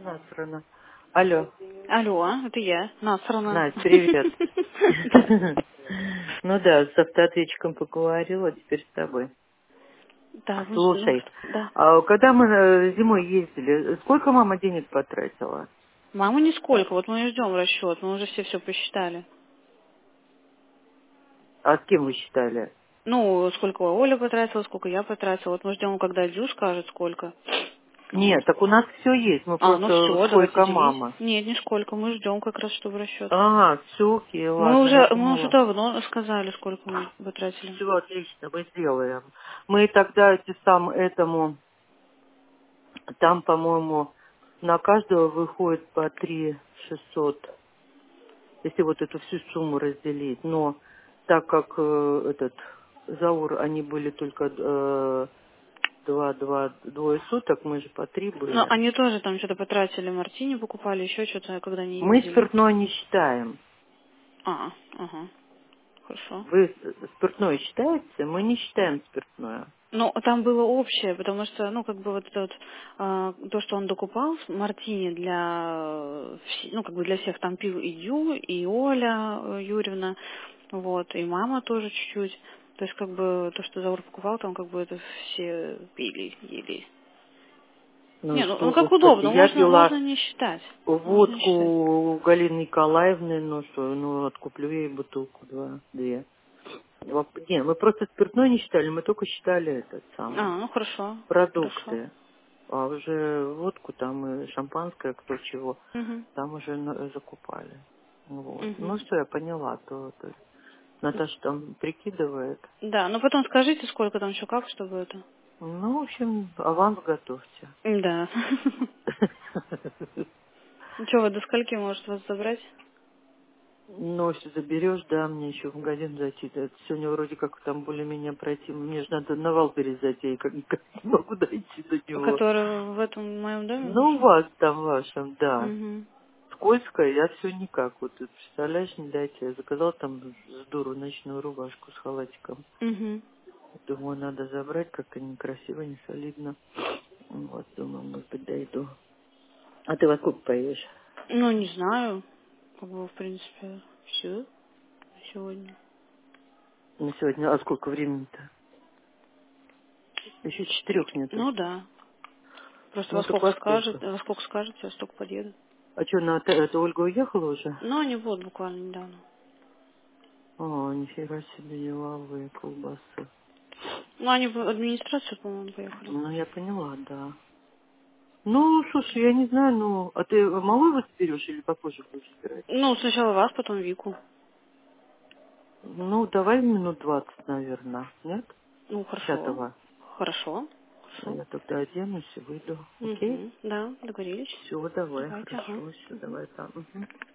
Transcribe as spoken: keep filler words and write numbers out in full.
Насрано. Алло, Алло, это я, насрано. Надь, привет. Да, Ну да, с автоответчиком поговорила, теперь с тобой. да, ну, ну, Слушай, что, да. а когда мы э, зимой ездили, сколько мама денег потратила? Маму нисколько, вот мы ее ждем расчет, мы уже все все посчитали. А с кем вы считали? Ну, сколько Оля потратила, сколько я потратила. Вот мы ждем, когда Дю скажет, сколько. Нет, Вот. так у нас все есть, мы А, ну просто все, давайте сколько делить. мама. Нет, нисколько, мы ждем как раз, чтобы расчет. А, все, окей, Мы ладно, я уже, мы уже думала. давно сказали, сколько мы потратили. Все отлично, мы сделаем. Мы тогда эти сам этому, там, по-моему, на каждого выходит по три шестьсот. Если вот эту всю сумму разделить. Но так как э, этот Заур, они были только э, два, два, двое суток, мы же по три Ну, были. они тоже там что-то потратили, мартини покупали, еще что-то, когда не Мы ездили. спиртное не считаем. А, ага, хорошо. Вы с- спиртное считаете? Мы не считаем спиртное. Ну, там было общее, потому что, ну, как бы вот это вот, а, то, что он докупал, с мартини для, э, вс- ну, как бы для всех, там пил и Дю, и Оля э, Юрьевна, вот, и мама тоже чуть-чуть. То есть, как бы, то, что Заур покупал, там, как бы, это все пили, ели. Ну и Не, ну, что, ну, как господи, удобно, я можно, пила можно не считать. Можно не водку считать. у Галины Николаевны, ну что, ну откуплю ей бутылку, два, две. Воп- Не, мы просто спиртное не считали, мы только считали этот самый, А, ну, хорошо, хорошо. продукты. А уже водку там и шампанское, кто чего, Угу, там уже на- закупали. Вот. угу. Ну все, я поняла, то, то Наташа там прикидывает. Да, ну, потом скажите, сколько там еще как, чтобы это... Ну, в общем, аванс готовьте. Да. Ну что, вы до скольки может вас забрать? Ну, если заберешь, да, мне еще в магазин зайти. Да, сегодня вроде как там более-менее пройти. Мне же надо на Валберес зайти, я как никак не могу дойти до него. Который в этом моем доме Ну, у вашем? вас там, вашем, да. Угу. Скользкое, я все никак. Вот, ты представляешь, не дайте. Я заказал там с дуру ночную рубашку с халатиком. Угу. Думаю, надо забрать, как-то некрасиво, не солидно. Вот, думаю, может быть, дойду. А ты во сколько поешь? Ну, не знаю. Как бы, в принципе, все сегодня. На сегодня, а сколько времени-то? Еще четырех нету. Ну да. Просто во Ну, так сколько во скажет, сколько? во сколько скажете, во столько подъеду. А что, на это, это Ольга уехала уже? Ну, они будут буквально недавно. О, нифига себе, деловые колбасы. Ну, они в администрацию, по-моему, поехали. Ну, я поняла, да. Ну, слушай, я не знаю, ну, а ты малую вот берешь или попозже будешь забирать? Ну, сначала вас, потом Вику. Ну, давай минут двадцать, наверное, нет? Ну, хорошо. Пятого. Хорошо. А Хорошо. я тогда оденусь и выйду. Окей? Угу. Да, договорились. Все, давай, Давайте, ага. хорошо, все, Мгм. давай там. Мгм.